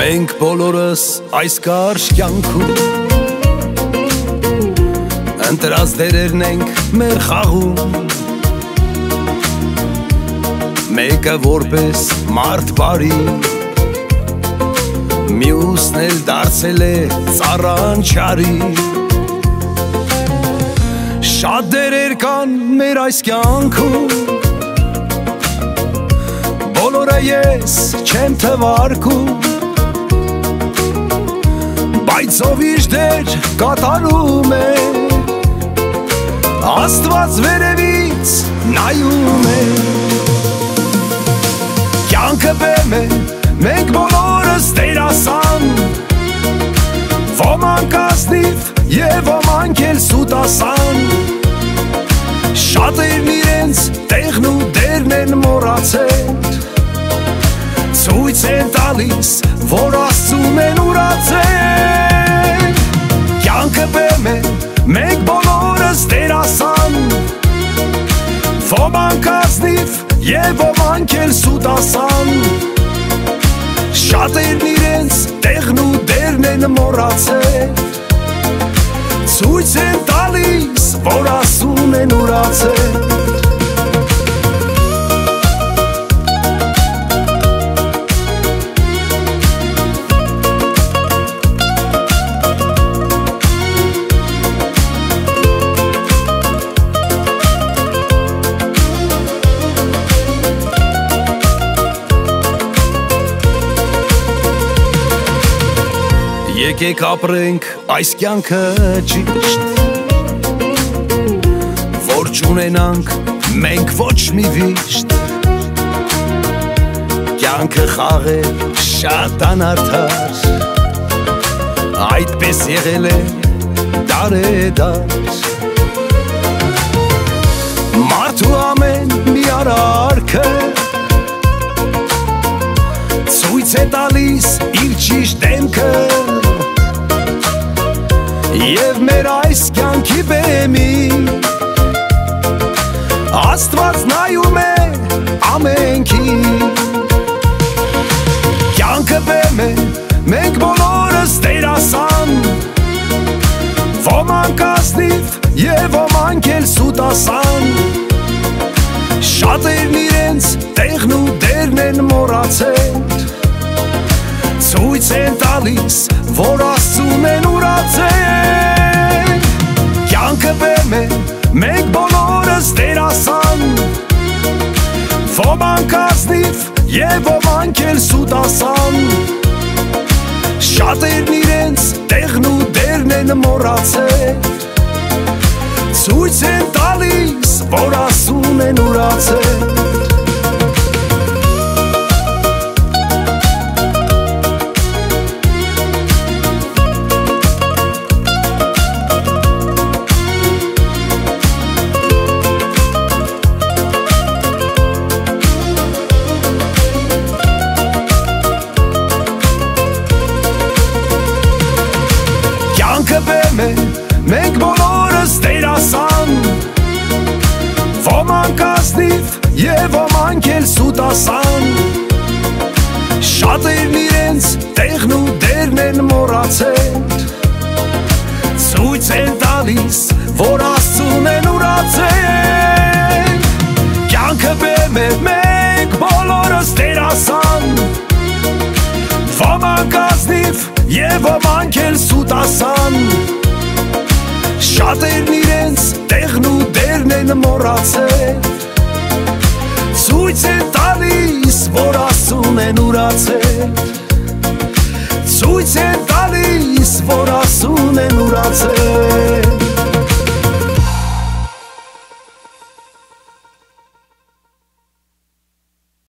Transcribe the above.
Մենք բոլորս այս կարճ կյանքում ընտրած դերերն ենք մեր խաղում, մեկը որպես մարդ բարի, մյուսն էլ դարձել է ծառանչարի։ Շատ դերեր կան մեր այս կյանքում, բոլորը ես չեմ թվարկում, բայց ով իր դեր կատարում է, Աստված վերևից նայում է։ Կյանքը բեմ է, մենք բոլորս դերասան, ոմանք ազնիվ և ոմանք էլ սուտասան, շատերն իրենց տեղն ու դերն են մոռացել, ցույց են տալիս, որ Աստծուն են ուրացել։ Կյանքը բեմ է, մենք բոլորս դերասան, ոմանք ազնիվ և ոմանք էլ սուտասան, շատերն իրենց տեղն ու դերն են մոռացել, ցույց են տալիս, որ Աստծուն են ուրացել։ Եկեք ապրենք այս կյանքը ճիշտ, որ չունենանք մենք ոչ մի վիշտ, կյանքը խաղ է շատ անարդար, այդպես եղել է դարեդար, մարդու ամեն մի արարքը ցույց է տալիս իր ճիշտ դեմքը, և մեր այս կյանքի բեմին Աստված նայում է ամենքին։ Կյանքը բեմ է, մենք բոլորս դերասան, ոմանք ազնիվ և ոմանք էլ սուտասան, շատերն իրենց տեղն ու դերն են մոռացել, ցույց են տալիս, որ Աստծուն են ուրացել։ Կյանքը բեմ է, մենք բոլորս դերասան, ոմանք ազնիվ և ոմանք էլ սուտասան, շատերն իրենց տեղն ու դերն են մոռացել, ցույց են տալիս, որ Աստծուն են ուրացել։ Կյանքը բեմ է, մենք բոլորս դերասան, ոմանք ազնիվ և ոմանք էլ սուտասան, շատերն իրենց տեղն ու դերն են մոռացել, ցույց են տալիս, որ Աստծուն են ուրացել։ Կյանքը բեմ է, մենք բոլորս դերասան, ոմանք ազնիվ և ոմանք էլ սուտասան, շատերն իրենց տեղն ու դերն են մոռացել, ցույց են տալիս, որ Աստծուն են ուրացել։